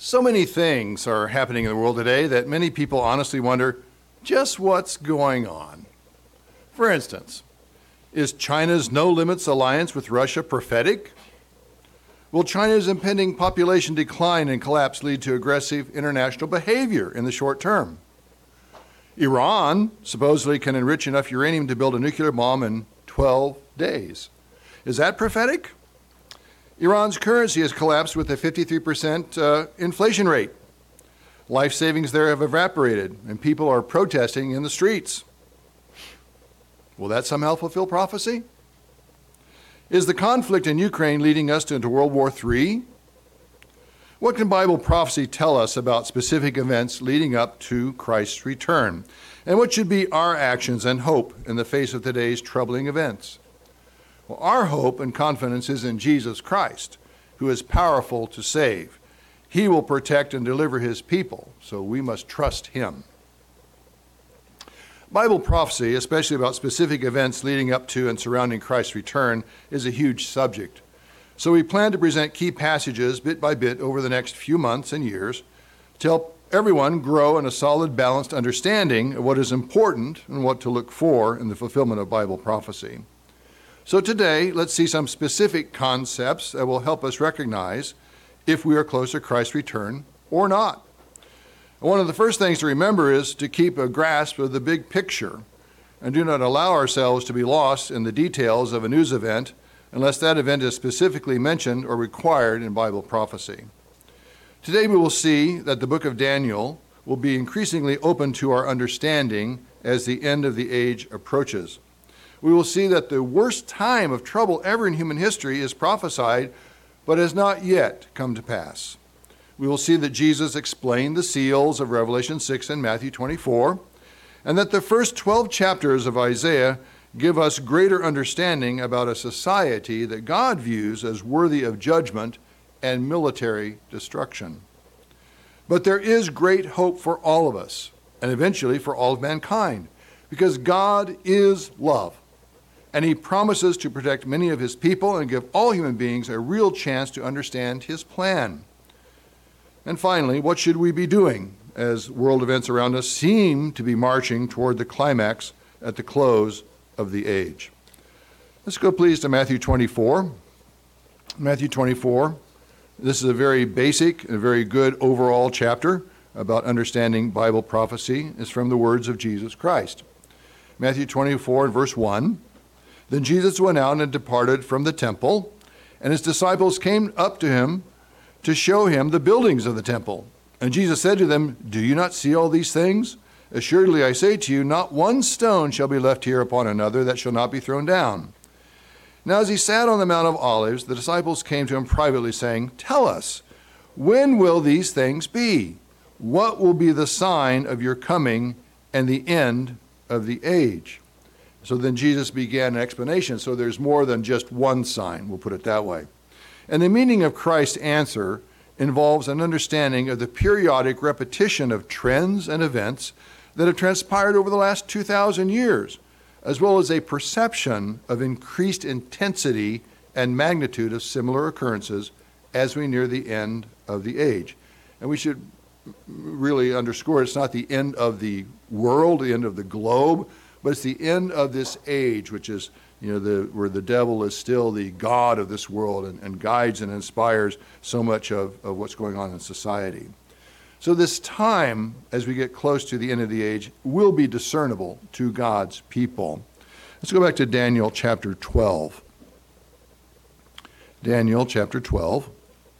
So many things are happening in the world today that many people honestly wonder just what's going on. For instance, is China's no limits alliance with Russia prophetic? Will China's impending population decline and collapse lead to aggressive international behavior in the short term? Iran supposedly can enrich enough uranium to build a nuclear bomb in 12 days. Is that prophetic? Iran's currency has collapsed with a 53% inflation rate. Life savings there have evaporated, and people are protesting in the streets. Will that somehow fulfill prophecy? Is the conflict in Ukraine leading us into World War III? What can Bible prophecy tell us about specific events leading up to Christ's return? And what should be our actions and hope in the face of today's troubling events? Well, our hope and confidence is in Jesus Christ, who is powerful to save. He will protect and deliver his people, so we must trust him. Bible prophecy, especially about specific events leading up to and surrounding Christ's return, is a huge subject. So we plan to present key passages bit by bit over the next few months and years to help everyone grow in a solid, balanced understanding of what is important and what to look for in the fulfillment of Bible prophecy. So today, let's see some specific concepts that will help us recognize if we are close to Christ's return or not. One of the first things to remember is to keep a grasp of the big picture and do not allow ourselves to be lost in the details of a news event unless that event is specifically mentioned or required in Bible prophecy. Today we will see that the book of Daniel will be increasingly open to our understanding as the end of the age approaches. We will see that the worst time of trouble ever in human history is prophesied, but has not yet come to pass. We will see that Jesus explained the seals of Revelation 6 and Matthew 24, and that the first 12 chapters of Isaiah give us greater understanding about a society that God views as worthy of judgment and military destruction. But there is great hope for all of us, and eventually for all of mankind, because God is love, and he promises to protect many of his people and give all human beings a real chance to understand his plan. And finally, what should we be doing as world events around us seem to be marching toward the climax at the close of the age? Let's go please to Matthew 24. Matthew 24. This is a very basic and very good overall chapter about understanding Bible prophecy. It's from the words of Jesus Christ. Matthew 24 and verse 1. Then Jesus went out and departed from the temple, and his disciples came up to him to show him the buildings of the temple. And Jesus said to them, Do you not see all these things? Assuredly I say to you, not one stone shall be left here upon another that shall not be thrown down. Now as he sat on the Mount of Olives, the disciples came to him privately, saying, Tell us, when will these things be? What will be the sign of your coming and the end of the age? So then Jesus began an explanation. So there's more than just one sign, we'll put it that way. And the meaning of Christ's answer involves an understanding of the periodic repetition of trends and events that have transpired over the last 2,000 years, as well as a perception of increased intensity and magnitude of similar occurrences as we near the end of the age. And we should really underscore it's not the end of the world, the end of the globe, but it's the end of this age, which is, where the devil is still the god of this world and guides and inspires so much of what's going on in society. So this time, as we get close to the end of the age, will be discernible to God's people. Let's go back to Daniel chapter 12. Daniel chapter 12.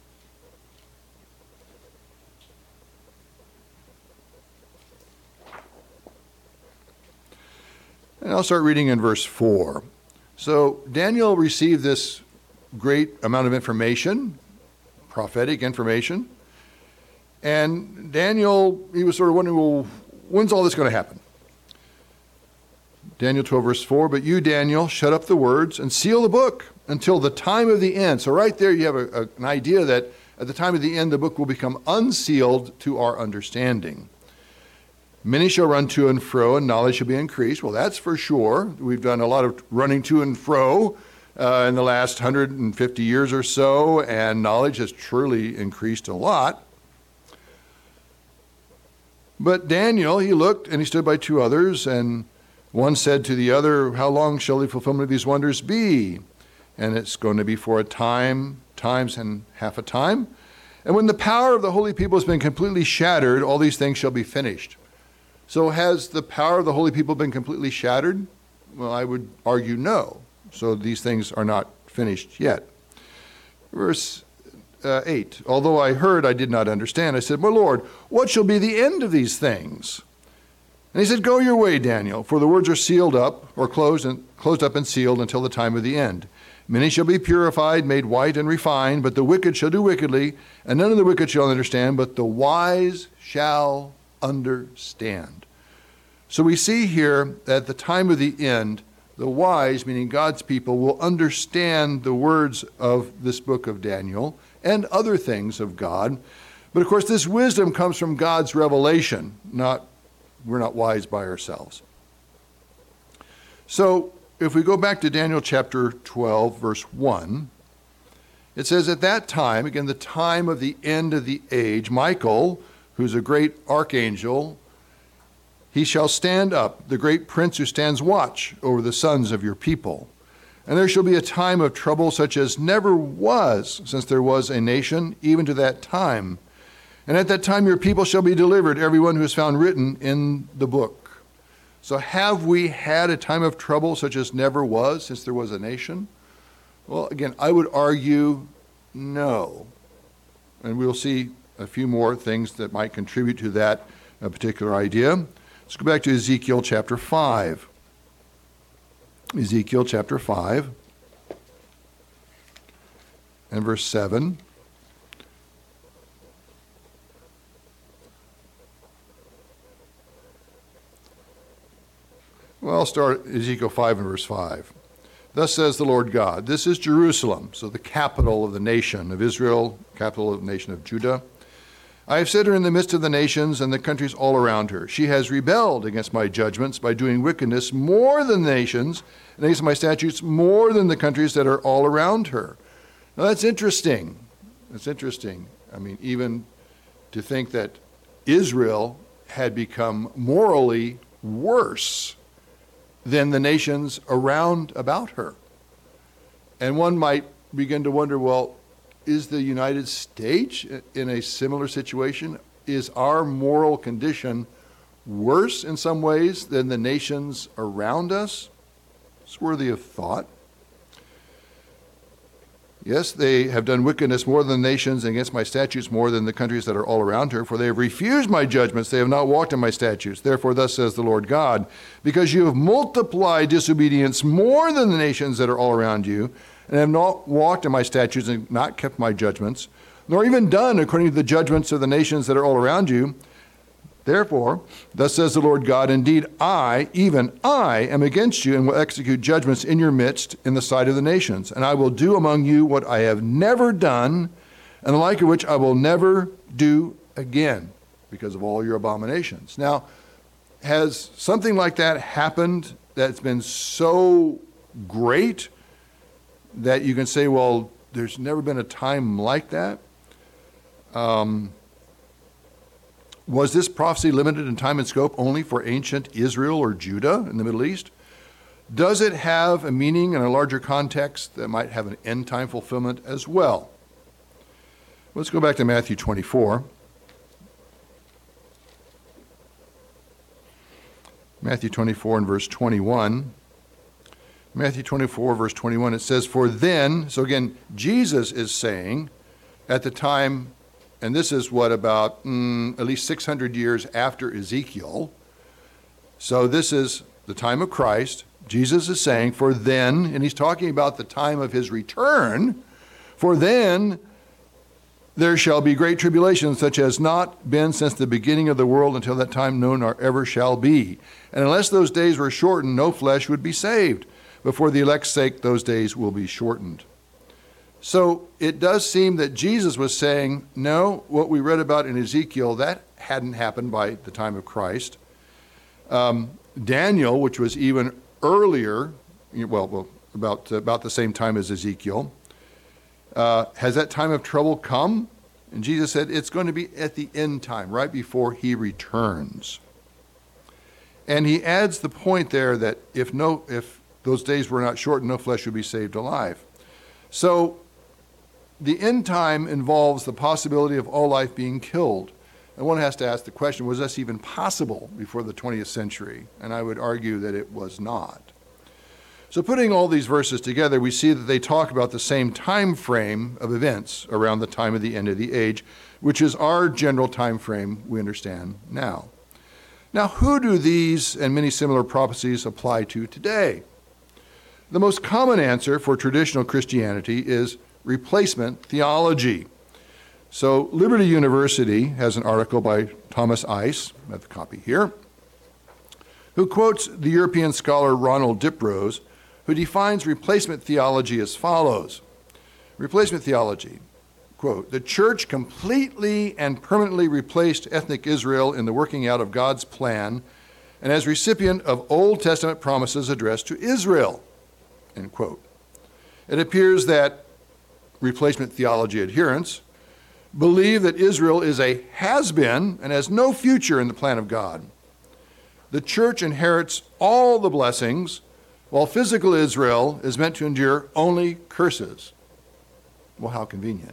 And I'll start reading in verse 4. So Daniel received this great amount of information, prophetic information, and Daniel, he was sort of wondering, well, when's all this going to happen? Daniel 12, verse 4, But you, Daniel, shut up the words and seal the book until the time of the end. So right there you have an idea that at the time of the end, the book will become unsealed to our understanding. Many shall run to and fro, and knowledge shall be increased. Well, that's for sure. We've done a lot of running to and fro in the last 150 years or so, and knowledge has truly increased a lot. But Daniel, he looked, and he stood by two others, and one said to the other, how long shall the fulfillment of these wonders be? And it's going to be for a time, times and half a time. And when the power of the holy people has been completely shattered, all these things shall be finished. So has the power of the holy people been completely shattered? Well, I would argue no. So these things are not finished yet. Verse 8, although I heard, I did not understand. I said, my Lord, what shall be the end of these things? And he said, go your way, Daniel, for the words are sealed up, or closed up and sealed until the time of the end. Many shall be purified, made white and refined, but the wicked shall do wickedly, and none of the wicked shall understand, but the wise shall understand. So we see here that at the time of the end, the wise, meaning God's people, will understand the words of this book of Daniel and other things of God. But of course, this wisdom comes from God's revelation, we're not wise by ourselves. So if we go back to Daniel chapter 12, verse 1, it says, at that time, again, the time of the end of the age, Michael, who's a great archangel, he shall stand up, the great prince who stands watch over the sons of your people. And there shall be a time of trouble such as never was since there was a nation, even to that time. And at that time your people shall be delivered, everyone who is found written in the book. So have we had a time of trouble such as never was since there was a nation? Well, again, I would argue no. And we'll see a few more things that might contribute to that particular idea. Let's go back to Ezekiel chapter 5. Ezekiel chapter 5 and verse 7. Well, I'll start Ezekiel 5 and verse 5. Thus says the Lord God, this is Jerusalem, so the capital of the nation of Israel, capital of the nation of Judah. I have set her in the midst of the nations and the countries all around her. She has rebelled against my judgments by doing wickedness more than the nations, and against my statutes more than the countries that are all around her. Now that's interesting. That's interesting. I mean, even to think that Israel had become morally worse than the nations around about her. And one might begin to wonder, well, is the United States in a similar situation? Is our moral condition worse in some ways than the nations around us? It's worthy of thought. Yes, they have done wickedness more than the nations, and against my statutes more than the countries that are all around her, for they have refused my judgments, they have not walked in my statutes. Therefore, thus says the Lord God, because you have multiplied disobedience more than the nations that are all around you, and have not walked in my statutes and not kept my judgments, nor even done according to the judgments of the nations that are all around you. Therefore, thus says the Lord God, indeed I, even I, am against you and will execute judgments in your midst in the sight of the nations. And I will do among you what I have never done, and the like of which I will never do again, because of all your abominations. Now, has something like that happened that's been so great that you can say, well, there's never been a time like that? Was this prophecy limited in time and scope only for ancient Israel or Judah in the Middle East? Does it have a meaning in a larger context that might have an end-time fulfillment as well? Let's go back to Matthew 24. Matthew 24 and verse 21. Matthew 24, verse 21, it says, for then, so again, Jesus is saying at the time, and this is what, about at least 600 years after Ezekiel. So this is the time of Christ. Jesus is saying, for then, and he's talking about the time of his return, for then there shall be great tribulation, such as not been since the beginning of the world until that time, no, nor ever shall be. And unless those days were shortened, no flesh would be saved. But for the elect's sake, those days will be shortened. So it does seem that Jesus was saying, no, what we read about in Ezekiel, that hadn't happened by the time of Christ. Daniel, which was even earlier, about the same time as Ezekiel, has that time of trouble come? And Jesus said it's going to be at the end time, right before he returns. And he adds the point there that if those days were not shortened, no flesh would be saved alive. So the end time involves the possibility of all life being killed. And one has to ask the question, was this even possible before the 20th century? And I would argue that it was not. So putting all these verses together, we see that they talk about the same time frame of events around the time of the end of the age, which is our general time frame we understand now. Now, who do these and many similar prophecies apply to today? The most common answer for traditional Christianity is replacement theology. So Liberty University has an article by Thomas Ice, I have the copy here, who quotes the European scholar Ronald Diprose, who defines replacement theology as follows. Replacement theology, quote, the church completely and permanently replaced ethnic Israel in the working out of God's plan and as recipient of Old Testament promises addressed to Israel, end quote. It appears that replacement theology adherents believe that Israel is a has-been and has no future in the plan of God. The church inherits all the blessings, while physical Israel is meant to endure only curses. Well, how convenient.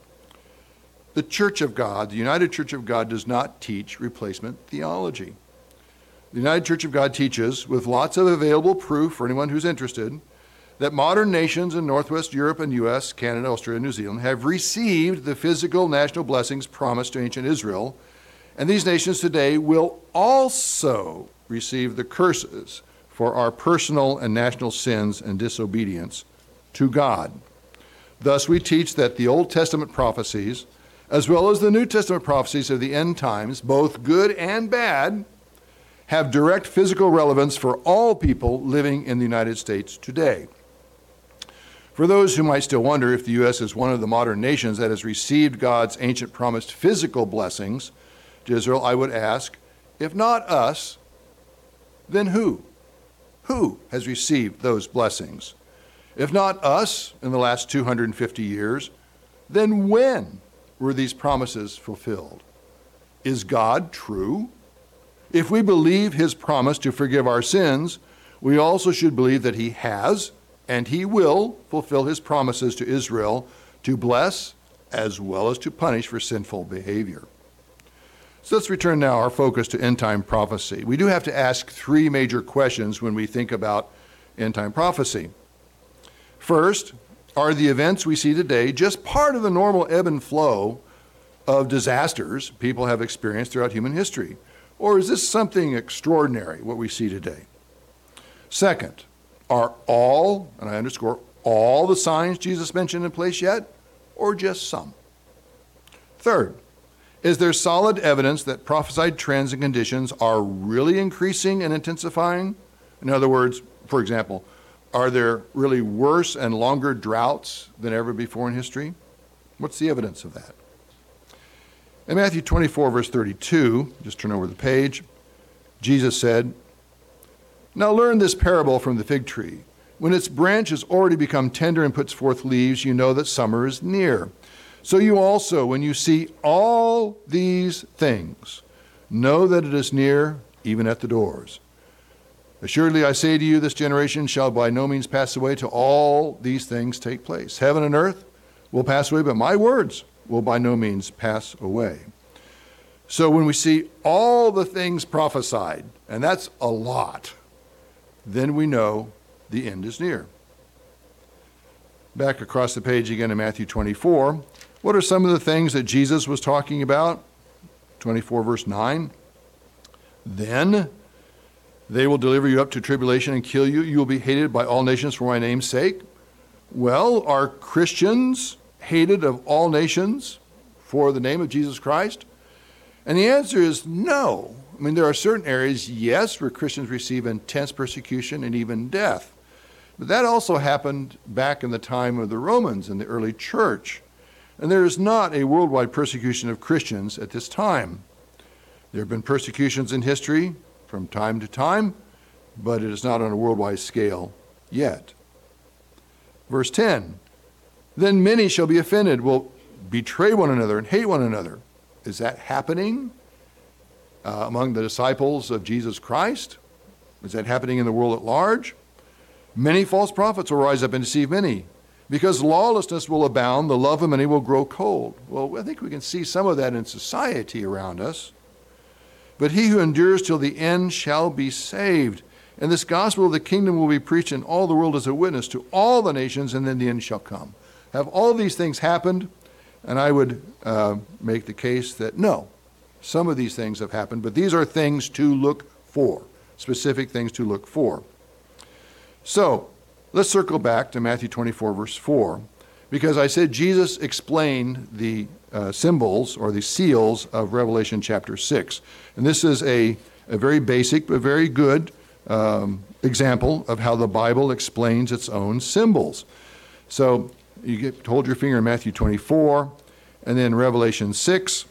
The Church of God, the United Church of God, does not teach replacement theology. The United Church of God teaches, with lots of available proof for anyone who's interested, that modern nations in Northwest Europe and U.S., Canada, Australia, and New Zealand have received the physical national blessings promised to ancient Israel, and these nations today will also receive the curses for our personal and national sins and disobedience to God. Thus, we teach that the Old Testament prophecies, as well as the New Testament prophecies of the end times, both good and bad, have direct physical relevance for all people living in the United States today. For those who might still wonder if the U.S. is one of the modern nations that has received God's ancient promised physical blessings to Israel, I would ask, if not us, then who? Who has received those blessings? If not us in the last 250 years, then when were these promises fulfilled? Is God true? If we believe his promise to forgive our sins, we also should believe that he has and he will fulfill his promises to Israel to bless as well as to punish for sinful behavior. So let's return now our focus to end-time prophecy. We do have to ask three major questions when we think about end-time prophecy. First, are the events we see today just part of the normal ebb and flow of disasters people have experienced throughout human history? Or is this something extraordinary, what we see today? Second, are all, and I underscore, all the signs Jesus mentioned in place yet, or just some? Third, is there solid evidence that prophesied trends and conditions are really increasing and intensifying? In other words, for example, are there really worse and longer droughts than ever before in history? What's the evidence of that? In Matthew 24, verse 32, just turn over the page, Jesus said, "Now learn this parable from the fig tree. When its branch has already become tender and puts forth leaves, you know that summer is near. So you also, when you see all these things, know that it is near, even at the doors. Assuredly, I say to you, this generation shall by no means pass away till all these things take place. Heaven and earth will pass away, but my words will by no means pass away." So when we see all the things prophesied, and that's a lot, then we know the end is near. Back across the page again in Matthew 24, what are some of the things that Jesus was talking about? 24 verse 9. "Then they will deliver you up to tribulation and kill you. You will be hated by all nations for my name's sake." Well, are Christians hated of all nations for the name of Jesus Christ? And the answer is no. I mean, there are certain areas, yes, where Christians receive intense persecution and even death. But that also happened back in the time of the Romans in the early church. And there is not a worldwide persecution of Christians at this time. There have been persecutions in history from time to time, but it is not on a worldwide scale yet. Verse 10, "Then many shall be offended." Well, betray one another and hate one another. Is that happening among the disciples of Jesus Christ? Is that happening in the world at large? Many false prophets will rise up and deceive many. Because lawlessness will abound, the love of many will grow cold. Well, I think we can see some of that in society around us. But he who endures till the end shall be saved. And this gospel of the kingdom will be preached in all the world as a witness to all the nations, and then the end shall come. Have all these things happened? And I would make the case that no, some of these things have happened, but these are things to look for, specific things to look for. So, let's circle back to Matthew 24, verse 4, because I said Jesus explained the symbols or the seals of Revelation chapter 6. And this is a very basic but very good example of how the Bible explains its own symbols. So you hold your finger in Matthew 24, and then Revelation 6,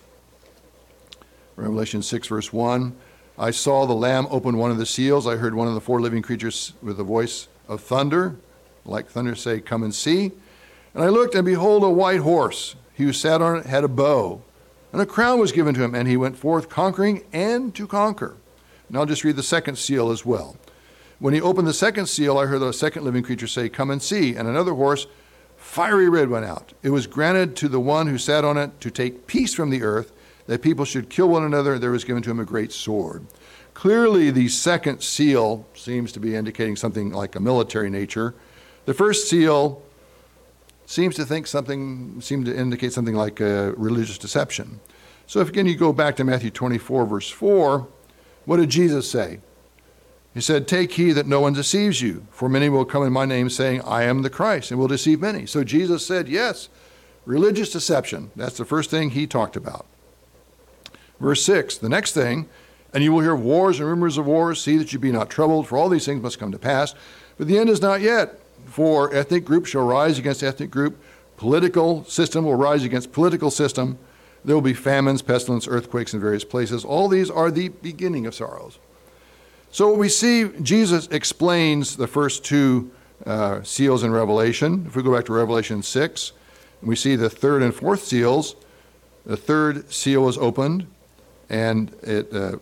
verse 1. I saw the Lamb open one of the seals. I heard one of the four living creatures with a voice of thunder, like thunder, say, "Come and see." And I looked, and behold, a white horse. He who sat on it had a bow, and a crown was given to him, and he went forth conquering and to conquer. And I'll just read the second seal as well. When he opened the second seal, I heard the second living creature say, "Come and see." And another horse, fiery red, went out. It was granted to the one who sat on it to take peace from the earth, that people should kill one another. There was given to him a great sword. Clearly, the second seal seems to be indicating something like a military nature. The first seal seems to indicate something like a religious deception. So if again you go back to Matthew 24, verse 4, what did Jesus say? He said, "Take heed that no one deceives you, for many will come in my name saying, I am the Christ, and will deceive many." So Jesus said, yes, religious deception. That's the first thing he talked about. Verse 6, the next thing, "And you will hear wars and rumors of wars. See that you be not troubled, for all these things must come to pass. But the end is not yet. For ethnic group shall rise against ethnic group. Political system will rise against political system. There will be famines, pestilence, earthquakes in various places. All these are the beginning of sorrows." So what we see, Jesus explains the first two seals in Revelation. If we go back to Revelation 6, we see the third and fourth seals. The third seal was opened, and there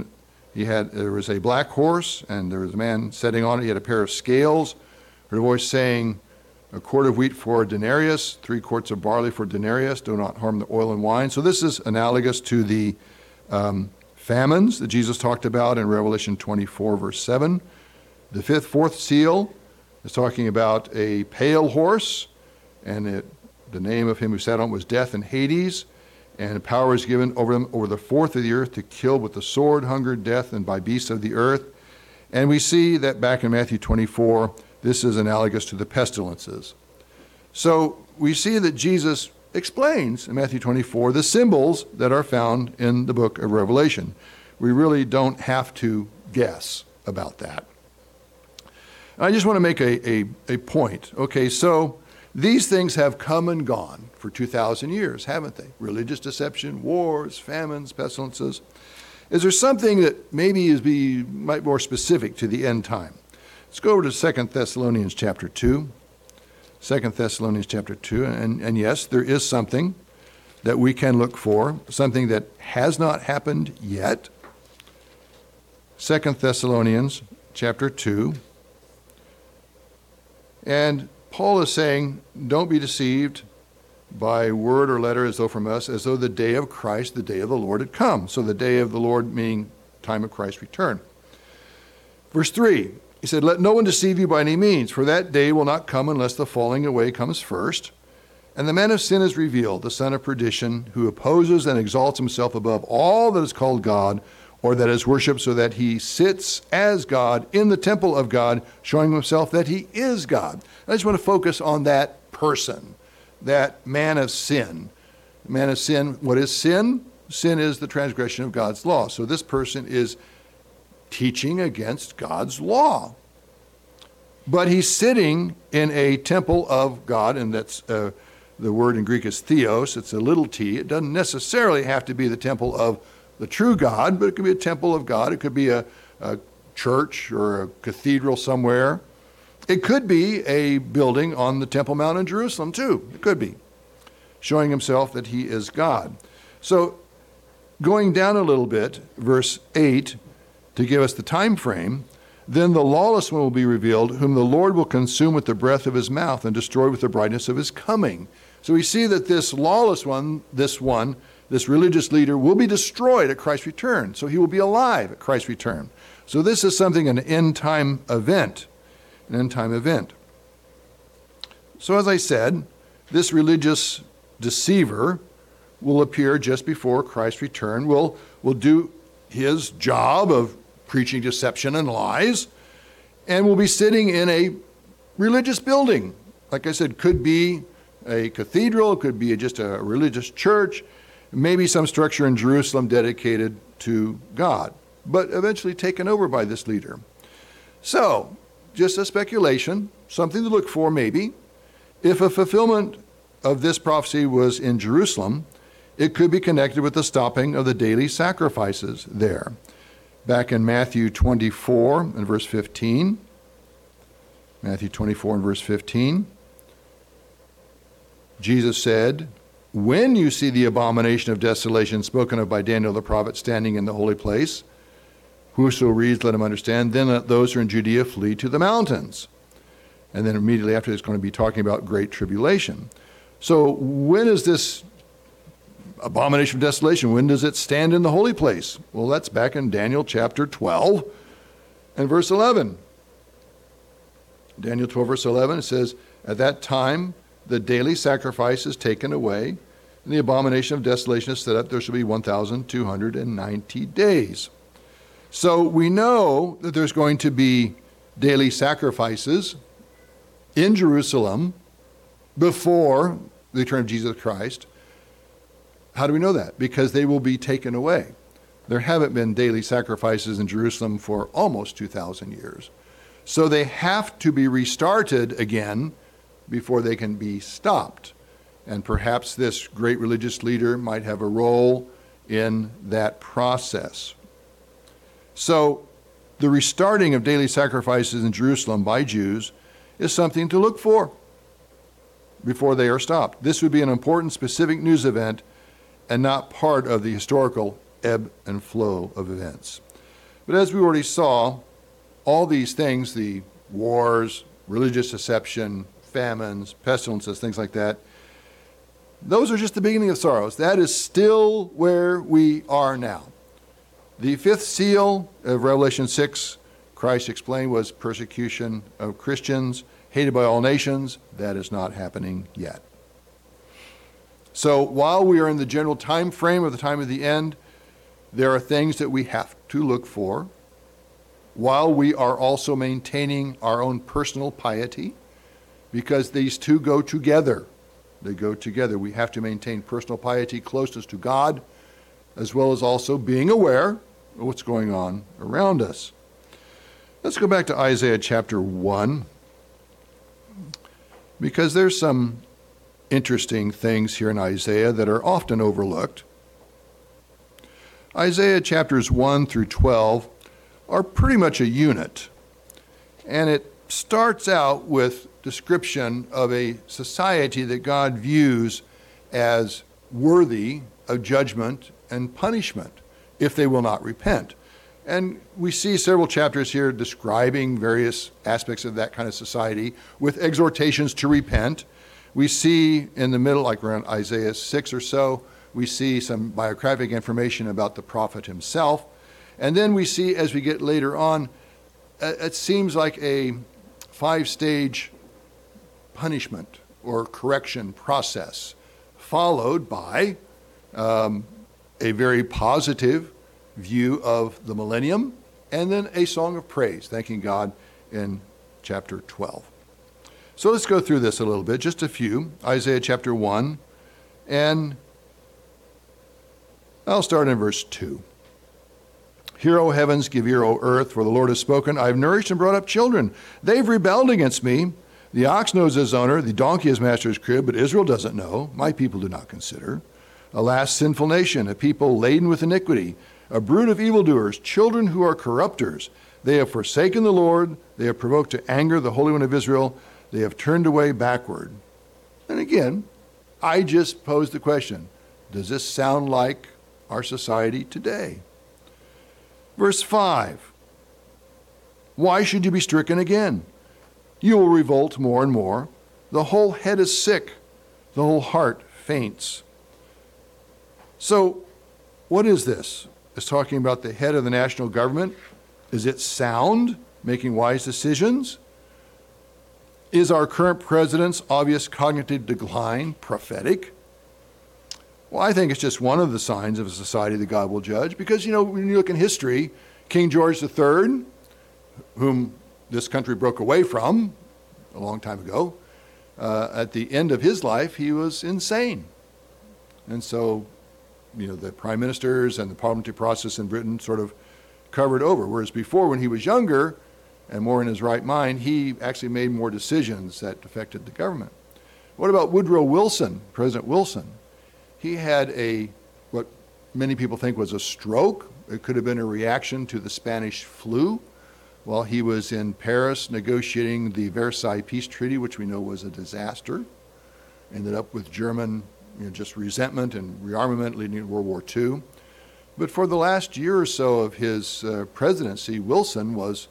was a black horse, and there was a man sitting on it. He had a pair of scales. Heard a voice saying, "A quart of wheat for a denarius, 3 quarts of barley for a denarius. Do not harm the oil and wine." So this is analogous to the famines that Jesus talked about in Revelation 24, verse 7. The fourth seal is talking about a pale horse, and the name of him who sat on it was Death and Hades. And power is given over them, over the fourth of the earth, to kill with the sword, hunger, death, and by beasts of the earth. And we see that back in Matthew 24, this is analogous to the pestilences. So we see that Jesus explains in Matthew 24 the symbols that are found in the book of Revelation. We really don't have to guess about that. I just want to make a point. Okay, so these things have come and gone for 2,000 years, haven't they? Religious deception, wars, famines, pestilences. Is there something that maybe might be more specific to the end time? Let's go over to 2 Thessalonians chapter 2. 2 Thessalonians chapter 2. And yes, there is something that we can look for, something that has not happened yet. 2 Thessalonians chapter 2. And Paul is saying, don't be deceived by word or letter as though from us, as though the day of Christ, the day of the Lord had come. So the day of the Lord meaning time of Christ's return. Verse 3, he said, "Let no one deceive you by any means, for that day will not come unless the falling away comes first. And the man of sin is revealed, the son of perdition, who opposes and exalts himself above all that is called God, or that is worshipped, so that he sits as God in the temple of God, showing himself that he is God." I just want to focus on that person, that man of sin. Man of sin, what is sin? Sin is the transgression of God's law. So this person is teaching against God's law. But he's sitting in a temple of God, and that's the word in Greek is theos. It's a little t. It doesn't necessarily have to be the temple of the true God, but it could be a temple of God. It could be a church or a cathedral somewhere. It could be a building on the Temple Mount in Jerusalem, too. It could be. showing himself that he is God. So going down a little bit, verse 8, to give us the time frame, then the lawless one will be revealed, whom the Lord will consume with the breath of his mouth and destroy with the brightness of his coming. So we see that this lawless one, this religious leader, will be destroyed at Christ's return. So he will be alive at Christ's return. So this is something, an end-time event. An end-time event. So as I said, this religious deceiver will appear just before Christ's return, will do his job of preaching deception and lies, and will be sitting in a religious building. Like I said, could be a cathedral, could be just a religious church, maybe some structure in Jerusalem dedicated to God, but eventually taken over by this leader. So, just a speculation, something to look for maybe. If a fulfillment of this prophecy was in Jerusalem, it could be connected with the stopping of the daily sacrifices there. Back in Matthew 24 and verse 15, Matthew 24 and verse 15, Jesus said, "When you see the abomination of desolation spoken of by Daniel the prophet standing in the holy place, whoso reads, let him understand, then let those who are in Judea flee to the mountains." And then immediately after, it's going to be talking about great tribulation. So when is this abomination of desolation? When does it stand in the holy place? Well, that's back in Daniel chapter 12 and verse 11. Daniel 12 verse 11, it says, "At that time the daily sacrifice is taken away, and the abomination of desolation is set up. There shall be 1,290 days." So we know that there's going to be daily sacrifices in Jerusalem before the return of Jesus Christ. How do we know that? Because they will be taken away. There haven't been daily sacrifices in Jerusalem for almost 2,000 years. So they have to be restarted again before they can be stopped. And perhaps this great religious leader might have a role in that process. So the restarting of daily sacrifices in Jerusalem by Jews is something to look for before they are stopped. This would be an important specific news event and not part of the historical ebb and flow of events. But as we already saw, all these things, the wars, religious deception, famines, pestilences, things like that, those are just the beginning of sorrows. That is still where we are now. The fifth seal of Revelation 6, Christ explained, was persecution of Christians, hated by all nations. That is not happening yet. So while we are in the general time frame of the time of the end, there are things that we have to look for, while we are also maintaining our own personal piety, because these two go together. They go together. We have to maintain personal piety, closeness to God, as well as also being aware of what's going on around us. Let's go back to Isaiah chapter 1, because there's some interesting things here in Isaiah that are often overlooked. Isaiah chapters 1 through 12 are pretty much a unit, and it starts out with description of a society that God views as worthy of judgment and punishment if they will not repent. And we see several chapters here describing various aspects of that kind of society with exhortations to repent. We see in the middle, like around Isaiah 6 or so, we see some biographic information about the prophet himself. And then we see, as we get later on, it seems like a 5-stage punishment or correction process, followed by a very positive view of the millennium, and then a song of praise, thanking God in chapter 12. So let's go through this a little bit, just a few. Isaiah chapter 1, and I'll start in verse 2. "Hear, O heavens, give ear, O earth, for the Lord has spoken. I have nourished and brought up children. They've rebelled against me. The ox knows his owner, the donkey his master's crib, but Israel doesn't know. My people do not consider. Alas, sinful nation, a people laden with iniquity, a brood of evildoers, children who are corrupters. They have forsaken the Lord. They have provoked to anger the Holy One of Israel. They have turned away backward." And again, I just posed the question, does this sound like our society today? Verse 5, why should you be stricken again? You will revolt more and more. The whole head is sick, the whole heart faints. So, what is this? It's talking about the head of the national government. Is it sound, making wise decisions? Is our current president's obvious cognitive decline prophetic? Well, I think it's just one of the signs of a society that God will judge. Because, when you look in history, King George III, whom this country broke away from a long time ago, at the end of his life, he was insane. And so, the prime ministers and the parliamentary process in Britain sort of covered over. Whereas before, when he was younger and more in his right mind, he actually made more decisions that affected the government. What about Woodrow Wilson, President Wilson? He had what many people think was a stroke. It could have been a reaction to the Spanish flu while he was in Paris negotiating the Versailles Peace Treaty, which we know was a disaster. Ended up with German just resentment and rearmament leading to World War II. But for the last year or so of his presidency, Wilson was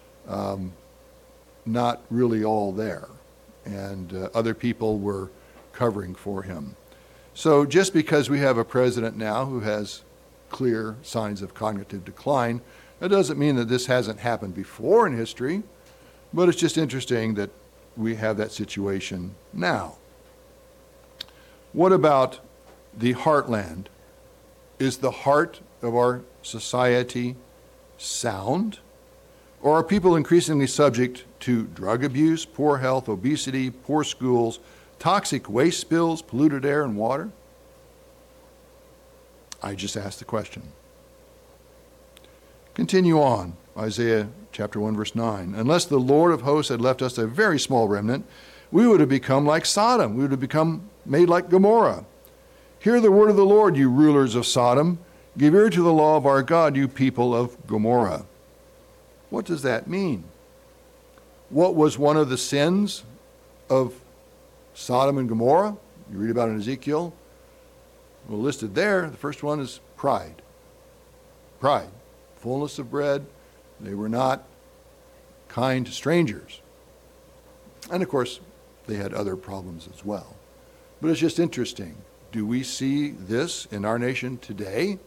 not really all there, and other people were covering for him. So just because we have a president now who has clear signs of cognitive decline, that doesn't mean that this hasn't happened before in history, but it's just interesting that we have that situation now. What about the heartland? Is the heart of our society sound? Or are people increasingly subject to drug abuse, poor health, obesity, poor schools, toxic waste spills, polluted air and water? I just asked the question. Continue on, Isaiah chapter 1, verse 9. Unless the Lord of hosts had left us a very small remnant, we would have become like Sodom. We would have become made like Gomorrah. Hear the word of the Lord, you rulers of Sodom. Give ear to the law of our God, you people of Gomorrah. What does that mean? What was one of the sins of Sodom and Gomorrah? You read about it in Ezekiel. Well, listed there, the first one is pride. Pride. Fullness of bread. They were not kind to strangers. And of course, they had other problems as well. But it's just interesting. Do we see this in our nation today?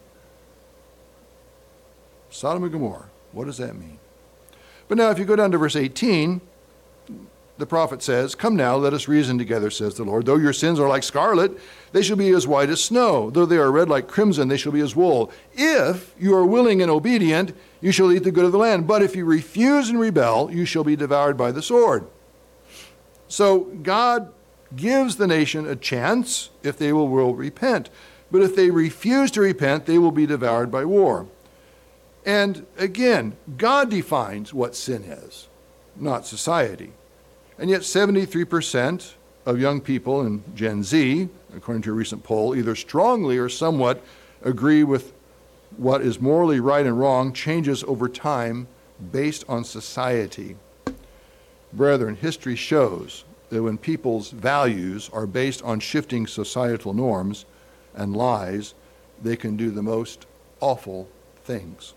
Sodom and Gomorrah. What does that mean? But now if you go down to verse 18, the prophet says, "Come now, let us reason together, says the Lord. Though your sins are like scarlet, they shall be as white as snow. Though they are red like crimson, they shall be as wool. If you are willing and obedient, you shall eat the good of the land. But if you refuse and rebel, you shall be devoured by the sword." So God gives the nation a chance if they will repent. But if they refuse to repent, they will be devoured by war. And again, God defines what sin is, not society. And yet 73% of young people in Gen Z, according to a recent poll, either strongly or somewhat agree with what is morally right and wrong changes over time based on society. Brethren, history shows that when people's values are based on shifting societal norms and lies, they can do the most awful things.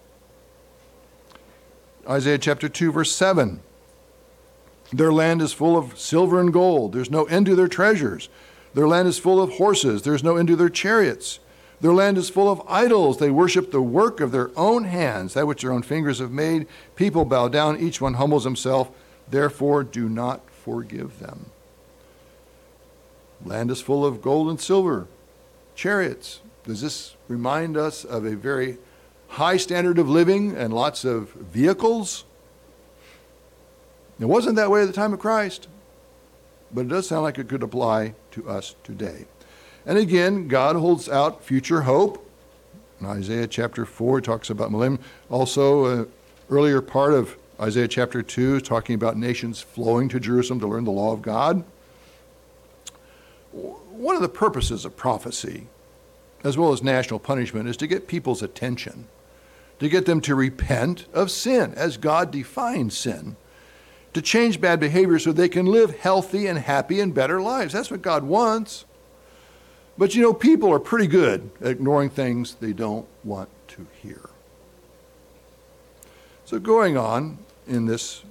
Isaiah chapter 2, verse 7. Their land is full of silver and gold. There's no end to their treasures. Their land is full of horses. There's no end to their chariots. Their land is full of idols. They worship the work of their own hands, that which their own fingers have made. People bow down. Each one humbles himself. Therefore, do not forgive them. Land is full of gold and silver, chariots. Does this remind us of a very high standard of living and lots of vehicles? It wasn't that way at the time of Christ, but it does sound like it could apply to us today. And again, God holds out future hope. In Isaiah chapter 4, it talks about millennium. Also, earlier part of Isaiah chapter 2 is talking about nations flowing to Jerusalem to learn the law of God. One of the purposes of prophecy, as well as national punishment, is to get people's attention, to get them to repent of sin, as God defines sin, to change bad behavior so they can live healthy and happy and better lives. That's what God wants. But you know, people are pretty good at ignoring things they don't want to hear. So going on in this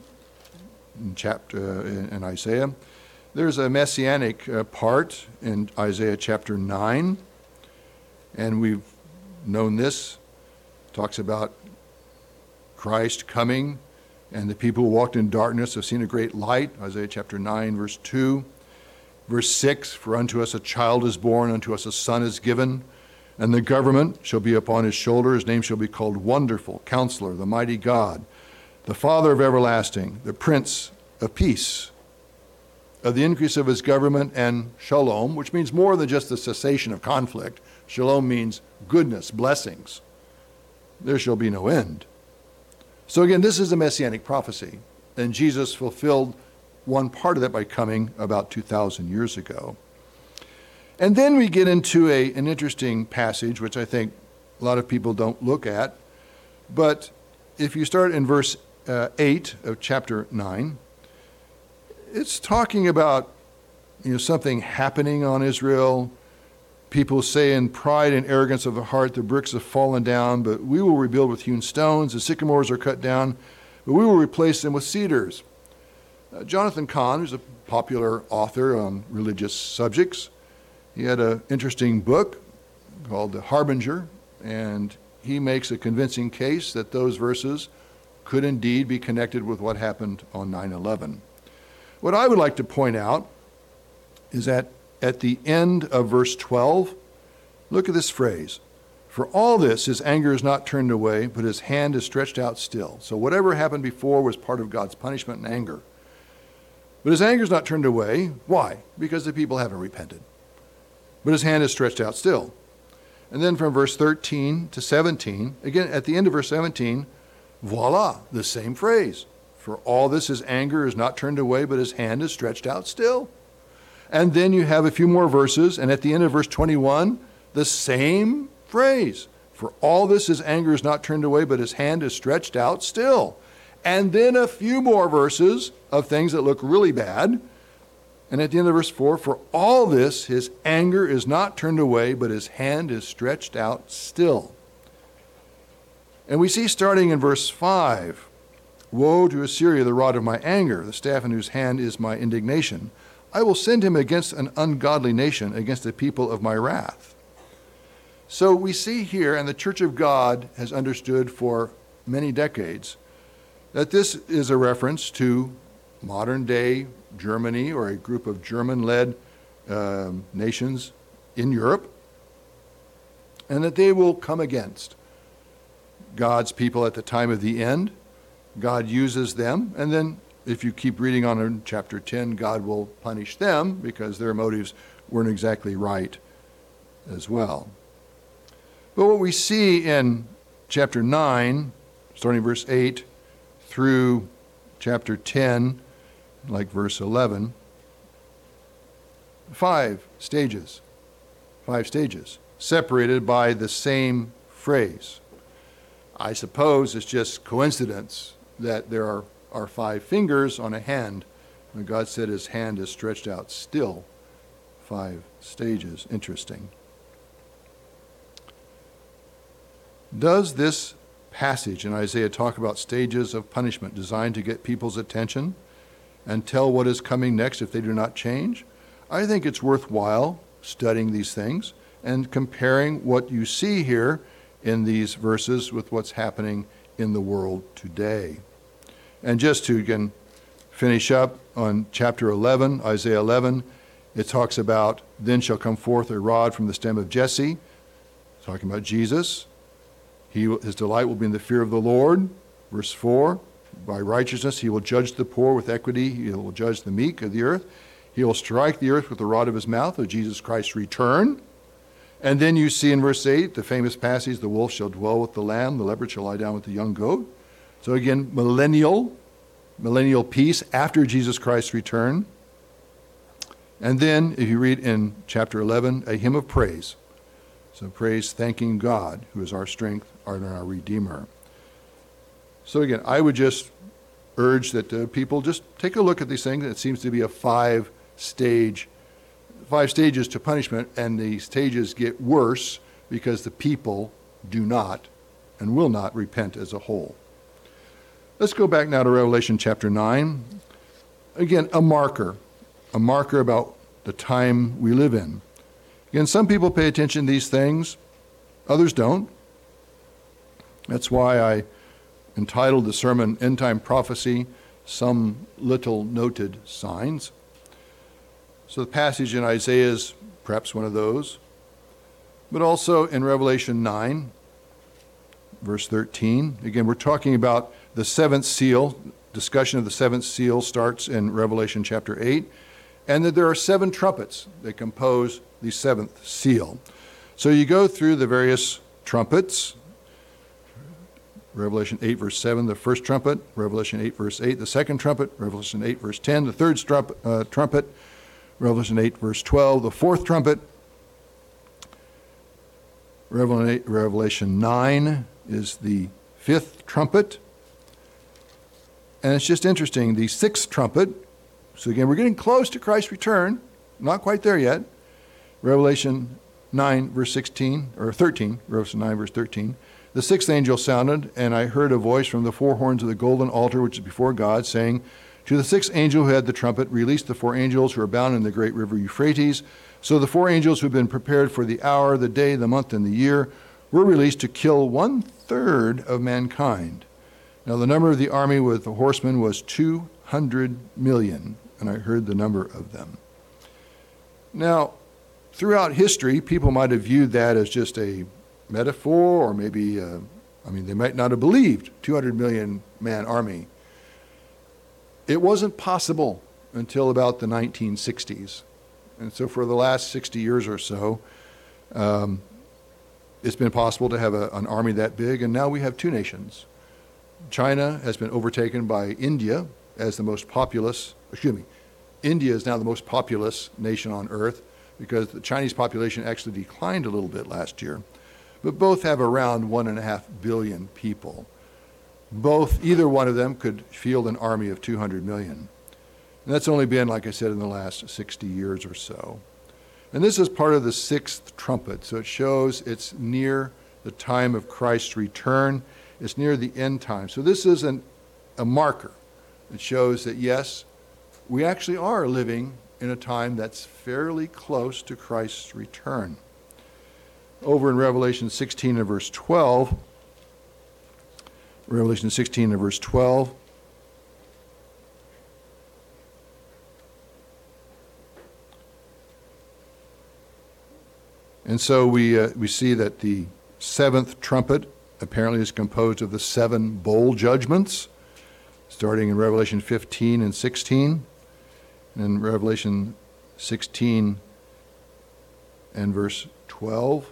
chapter in Isaiah, there's a messianic part in Isaiah chapter 9, and we've known this. It talks about Christ coming, and the people who walked in darkness have seen a great light, Isaiah chapter 9, verse 2. Verse 6, for unto us a child is born, unto us a son is given, and the government shall be upon his shoulder. His name shall be called Wonderful, Counselor, the Mighty God, the Father of everlasting, the Prince of Peace. Of the increase of his government and shalom, which means more than just the cessation of conflict. Shalom means goodness, blessings. There shall be no end. So again, this is a messianic prophecy, and Jesus fulfilled one part of that by coming about 2,000 years ago. And then we get into an interesting passage, which I think a lot of people don't look at. But if you start in verse 8 of chapter 9, it's talking about something happening on Israel. People say in pride and arrogance of the heart, the bricks have fallen down, but we will rebuild with hewn stones. The sycamores are cut down, but we will replace them with cedars. Jonathan Cahn, who's a popular author on religious subjects, he had an interesting book called The Harbinger, and he makes a convincing case that those verses could indeed be connected with what happened on 9/11. What I would like to point out is that at the end of verse 12, look at this phrase. For all this, his anger is not turned away, but his hand is stretched out still. So whatever happened before was part of God's punishment and anger. But his anger is not turned away. Why? Because the people haven't repented. But his hand is stretched out still. And then from verse 13 to 17, again, at the end of verse 17, voila, the same phrase. For all this, his anger is not turned away, but his hand is stretched out still. And then you have a few more verses, and at the end of verse 21, the same phrase. For all this, his anger is not turned away, but his hand is stretched out still. And then a few more verses of things that look really bad. And at the end of verse 4, for all this, his anger is not turned away, but his hand is stretched out still. And we see starting in verse 5, woe to Assyria, the rod of my anger, the staff in whose hand is my indignation. I will send him against an ungodly nation, against the people of my wrath. So we see here, and the Church of God has understood for many decades, that this is a reference to modern-day Germany or a group of German-led nations in Europe, and that they will come against God's people at the time of the end. God uses them, and then if you keep reading on in chapter 10, God will punish them because their motives weren't exactly right as well. But what we see in chapter 9, starting verse 8, through chapter 10, like verse 11, 5 stages, separated by the same phrase. I suppose it's just coincidence that there are 5 fingers on a hand, when God said his hand is stretched out still. 5 stages. Interesting. Does this passage in Isaiah talk about stages of punishment designed to get people's attention and tell what is coming next if they do not change? I think it's worthwhile studying these things and comparing what you see here in these verses with what's happening in the world today. And just to again finish up on chapter 11, Isaiah 11, it talks about, then shall come forth a rod from the stem of Jesse, talking about Jesus. His delight will be in the fear of the Lord. Verse 4, by righteousness he will judge the poor with equity. He will judge the meek of the earth. He will strike the earth with the rod of his mouth, of Jesus Christ's return. And then you see in verse 8, the famous passage, the wolf shall dwell with the lamb, the leopard shall lie down with the young goat. So again, millennial peace after Jesus Christ's return. And then, if you read in chapter 11, a hymn of praise. So praise, thanking God, who is our strength, and our Redeemer. So again, I would just urge that people just take a look at these things. It seems to be a 5-stage 5 stages to punishment, and the stages get worse because the people do not and will not repent as a whole. Let's go back now to Revelation chapter 9. Again, a marker about the time we live in. Again, some people pay attention to these things, others don't. That's why I entitled the sermon, End Time Prophecy, Some Little Noted Signs. So the passage in Isaiah is perhaps one of those, but also in Revelation 9, verse 13. Again, we're talking about the seventh seal. Discussion of the seventh seal starts in Revelation chapter 8, and that there are 7 trumpets that compose the seventh seal. So you go through the various trumpets. Revelation 8, verse 7, the first trumpet. Revelation 8, verse 8, the second trumpet. Revelation 8, verse 10, the third trumpet. Revelation 8, verse 12, the fourth trumpet. Revelation 9 is the fifth trumpet. And it's just interesting, the sixth trumpet. So again, we're getting close to Christ's return. Not quite there yet. Revelation 9, verse 16, or 13, Revelation 9, verse 13. The sixth angel sounded, and I heard a voice from the 4 horns of the golden altar which is before God, saying, to the sixth angel who had the trumpet, release the 4 angels who are bound in the great river Euphrates. So the 4 angels who had been prepared for the hour, the day, the month, and the year were released to kill 1/3 of mankind. Now the number of the army with the horsemen was 200 million, and I heard the number of them. Now, throughout history, people might have viewed that as just a metaphor, or maybe, they might not have believed 200 million man army. It wasn't possible until about the 1960s. And so for the last 60 years or so, it's been possible to have an army that big, and now we have 2 nations. China has been overtaken by India as the most populous, India is now the most populous nation on earth because the Chinese population actually declined a little bit last year. But both have around 1.5 billion people. Either one of them could field an army of 200 million. And that's only been, like I said, in the last 60 years or so. And this is part of the 6th trumpet, so it shows it's near the time of Christ's return. It's near the end time. So this is a marker that shows that, yes, we actually are living in a time that's fairly close to Christ's return. Over in Revelation 16 and verse 12, Revelation 16 and verse 12, and so we see that the 7th trumpet apparently is composed of the 7 bowl judgments, starting in Revelation 15 and 16. And in Revelation 16 and verse 12,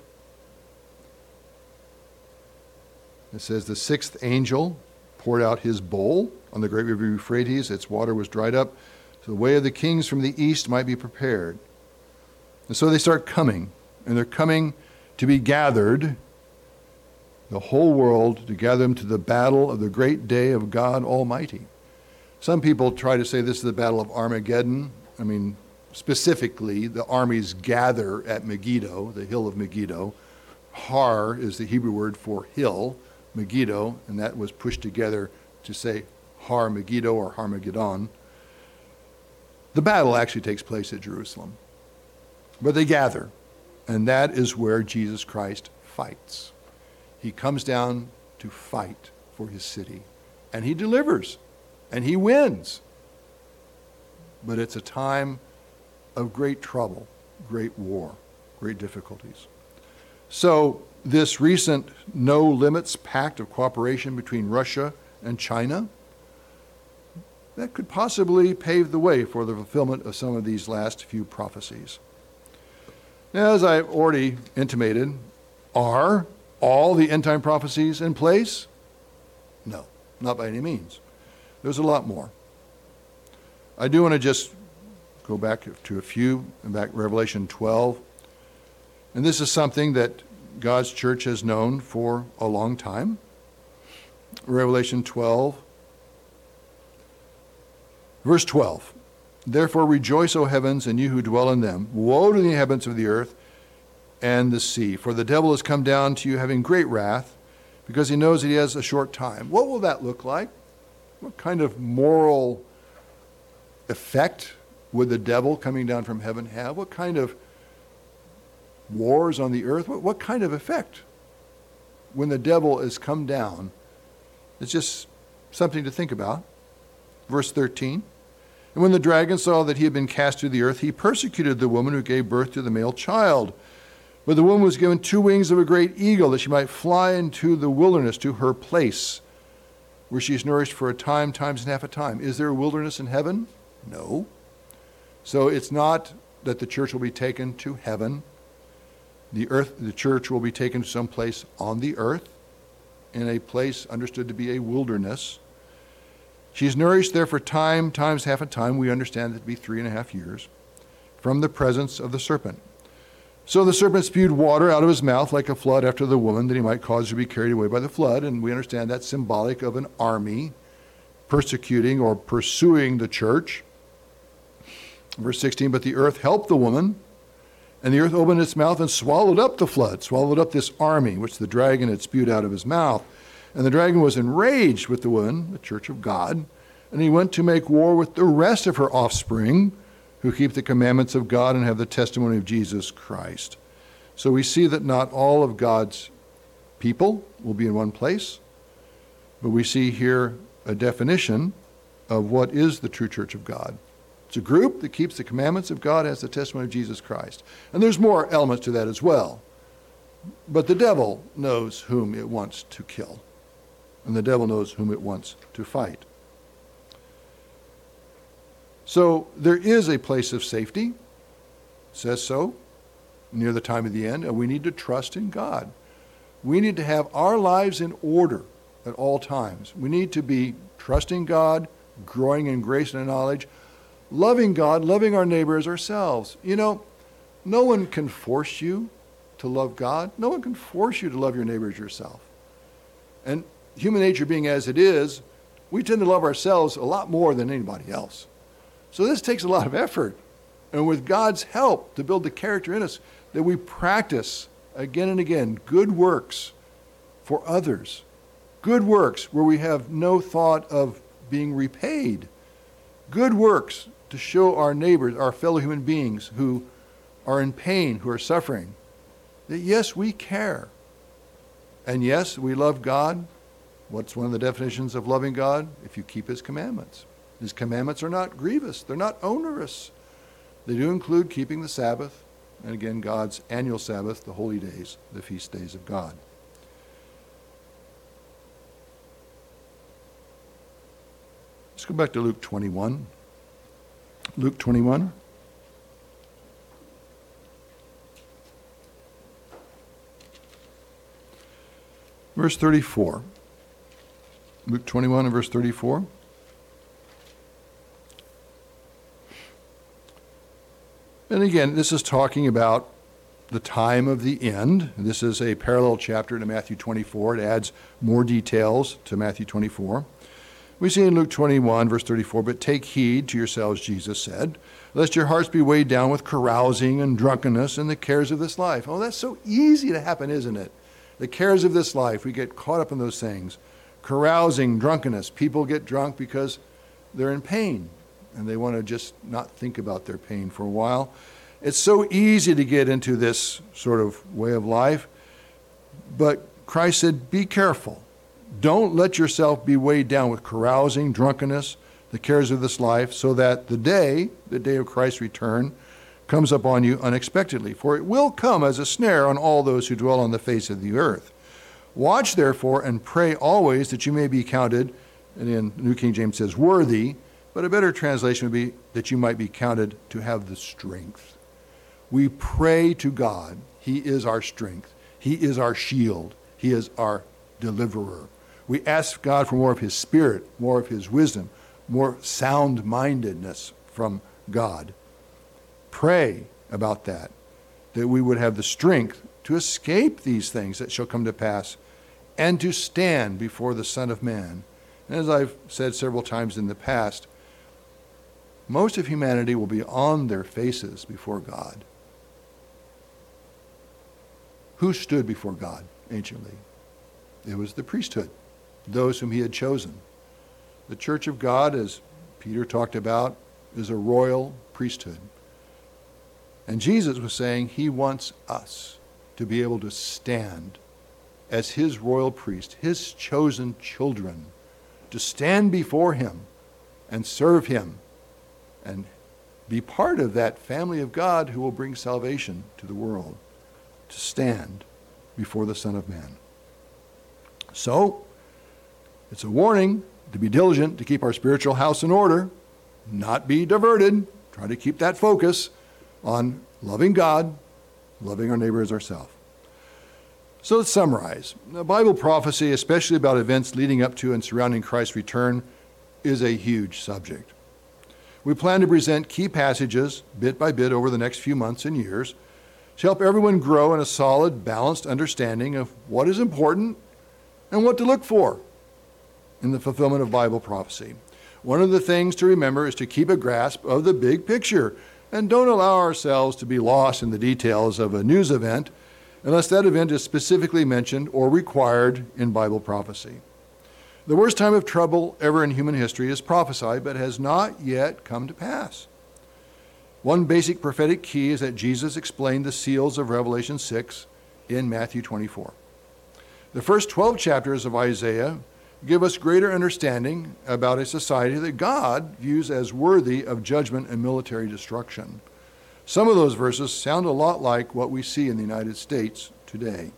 it says, the 6th angel poured out his bowl on the great river Euphrates. Its water was dried up, so the way of the kings from the east might be prepared. And so they start coming, and they're coming to be gathered, the whole world, to gather them to the battle of the great day of God Almighty. Some people try to say this is the battle of Armageddon. Specifically, the armies gather at Megiddo, the hill of Megiddo. Har is the Hebrew word for hill, Megiddo, and that was pushed together to say Har Megiddo or Harmageddon. The battle actually takes place at Jerusalem. But they gather, and that is where Jesus Christ fights. He comes down to fight for his city, and he delivers, and he wins. But it's a time of great trouble, great war, great difficulties. So this recent no limits pact of cooperation between Russia and China, that could possibly pave the way for the fulfillment of some of these last few prophecies. Now, as I've already intimated, are all the end time prophecies in place? No, not by any means. There's a lot more. I do want to just go back to a few, back Revelation 12. And this is something that God's church has known for a long time. Revelation 12, verse 12. Therefore rejoice, O heavens, and you who dwell in them. Woe to the inhabitants of the earth and the sea, for the devil has come down to you having great wrath, because he knows that he has a short time. What will that look like? What kind of moral effect would the devil coming down from heaven have? What kind of wars on the earth? What kind of effect when the devil has come down? It's just something to think about. Verse 13. And when the dragon saw that he had been cast to the earth, he persecuted the woman who gave birth to the male child. But the woman was given 2 wings of a great eagle, that she might fly into the wilderness to her place, where she is nourished for a time, times and half a time. Is there a wilderness in heaven? No. So it's not that the church will be taken to heaven. The church will be taken to some place on the earth, in a place understood to be a wilderness. She's nourished there for time, times half a time. We understand it to be 3.5 years, from the presence of the serpent. So the serpent spewed water out of his mouth like a flood after the woman, that he might cause her to be carried away by the flood. And we understand that's symbolic of an army persecuting or pursuing the church. Verse 16, but the earth helped the woman, and the earth opened its mouth and swallowed up the flood, swallowed up this army, which the dragon had spewed out of his mouth. And the dragon was enraged with the woman, the church of God, and he went to make war with the rest of her offspring, who keep the commandments of God and have the testimony of Jesus Christ. So we see that not all of God's people will be in one place, but we see here a definition of what is the true church of God. It's a group that keeps the commandments of God, has the testimony of Jesus Christ. And there's more elements to that as well. But the devil knows whom it wants to kill, and the devil knows whom it wants to fight. So there is a place of safety, it says so, near the time of the end, and we need to trust in God. We need to have our lives in order at all times. We need to be trusting God, growing in grace and knowledge, loving God, loving our neighbor as ourselves. You know, no one can force you to love God. No one can force you to love your neighbor as yourself. And human nature being as it is, we tend to love ourselves a lot more than anybody else. So this takes a lot of effort. And with God's help to build the character in us, that we practice again and again good works for others. Good works where we have no thought of being repaid. Good works to show our neighbors, our fellow human beings who are in pain, who are suffering, that yes, we care. And yes, we love God. What's one of the definitions of loving God? If you keep his commandments. His commandments are not grievous. They're not onerous. They do include keeping the Sabbath, and again, God's annual Sabbath, the holy days, the feast days of God. Let's go back to Luke 21. Luke 21. Verse 34. Luke 21 and verse 34. And again, this is talking about the time of the end. This is a parallel chapter to Matthew 24. It adds more details to Matthew 24. We see in Luke 21, verse 34, but take heed to yourselves, Jesus said, lest your hearts be weighed down with carousing and drunkenness and the cares of this life. Oh, that's so easy to happen, isn't it? The cares of this life, we get caught up in those things. Carousing, drunkenness. People get drunk because they're in pain, and they want to just not think about their pain for a while. It's so easy to get into this sort of way of life, but Christ said, be careful. Don't let yourself be weighed down with carousing, drunkenness, the cares of this life, so that the day of Christ's return, comes upon you unexpectedly. For it will come as a snare on all those who dwell on the face of the earth. Watch therefore and pray always that you may be counted, and in New King James says worthy, but a better translation would be that you might be counted to have the strength. We pray to God. He is our strength. He is our shield. He is our deliverer. We ask God for more of his spirit, more of his wisdom, more sound-mindedness from God. Pray about that we would have the strength to escape these things that shall come to pass and to stand before the Son of Man. And as I've said several times in the past, most of humanity will be on their faces before God. Who stood before God anciently? It was the priesthood, those whom he had chosen. The church of God, as Peter talked about, is a royal priesthood. And Jesus was saying he wants us to be able to stand as his royal priest, his chosen children, to stand before him and serve him and be part of that family of God who will bring salvation to the world, to stand before the Son of Man. So, it's a warning to be diligent, to keep our spiritual house in order, not be diverted. Try to keep that focus on loving God, loving our neighbor as ourselves. So let's summarize. The Bible prophecy, especially about events leading up to and surrounding Christ's return, is a huge subject. We plan to present key passages bit by bit over the next few months and years to help everyone grow in a solid, balanced understanding of what is important and what to look for in the fulfillment of Bible prophecy. One of the things to remember is to keep a grasp of the big picture and don't allow ourselves to be lost in the details of a news event unless that event is specifically mentioned or required in Bible prophecy. The worst time of trouble ever in human history is prophesied but has not yet come to pass. One basic prophetic key is that Jesus explained the seals of Revelation 6 in Matthew 24. The first 12 chapters of Isaiah give us greater understanding about a society that God views as worthy of judgment and military destruction. Some of those verses sound a lot like what we see in the United States today.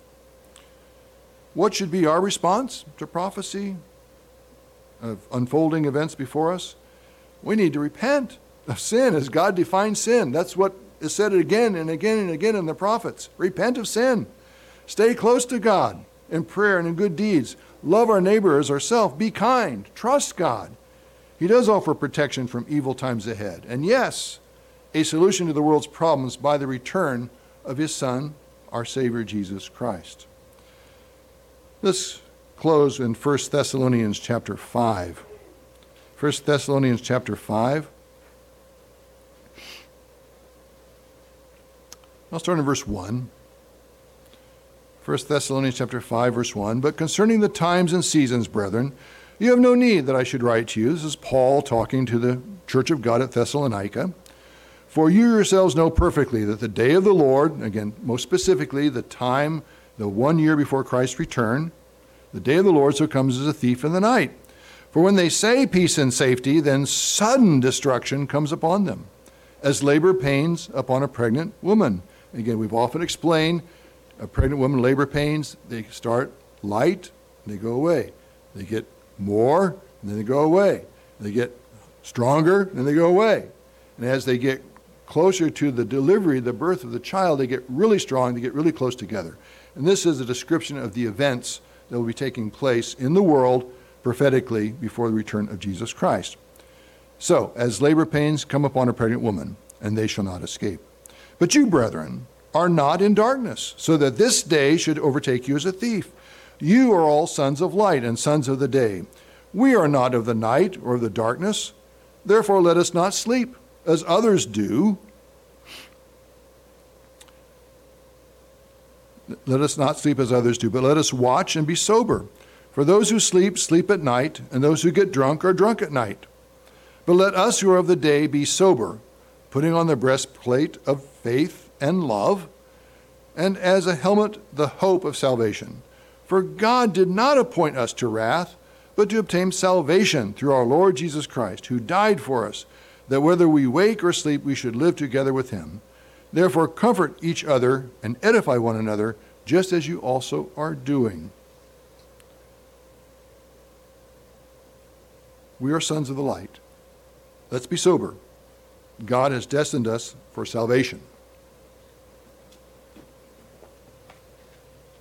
What should be our response to prophecy of unfolding events before us? We need to repent of sin as God defines sin. That's what is said again and again and again in the prophets. Repent of sin. Stay close to God in prayer and in good deeds. Love our neighbor as ourselves. Be kind. Trust God. He does offer protection from evil times ahead. And yes, a solution to the world's problems by the return of his Son, our Savior, Jesus Christ. Let's close in 1 Thessalonians chapter 5. 1 Thessalonians chapter 5. I'll start in verse 1. 1 Thessalonians chapter 5, verse 1. But concerning the times and seasons, brethren, you have no need that I should write to you. This is Paul talking to the church of God at Thessalonica. For you yourselves know perfectly that the day of the Lord, again, most specifically, the time, the 1 year before Christ's return, the day of the Lord so comes as a thief in the night. For when they say peace and safety, then sudden destruction comes upon them, as labor pains upon a pregnant woman. Again, we've often explained a pregnant woman, labor pains, they start light, they go away. They get more, and then they go away. They get stronger, and they go away. And as they get closer to the delivery, the birth of the child, they get really strong, they get really close together. And this is a description of the events that will be taking place in the world prophetically before the return of Jesus Christ. So, as labor pains come upon a pregnant woman, and they shall not escape. But you, brethren, are not in darkness, so that this day should overtake you as a thief. You are all sons of light and sons of the day. We are not of the night or of the darkness. Therefore let us not sleep, as others do. Let us not sleep as others do, but let us watch and be sober. For those who sleep, sleep at night, and those who get drunk are drunk at night. But let us who are of the day be sober, putting on the breastplate of faith and love, and as a helmet the hope of salvation. For God did not appoint us to wrath, but to obtain salvation through our Lord Jesus Christ, who died for us, that whether we wake or sleep, we should live together with him. Therefore comfort each other and edify one another, just as you also are doing. We are sons of the light. Let's be sober. God has destined us for salvation.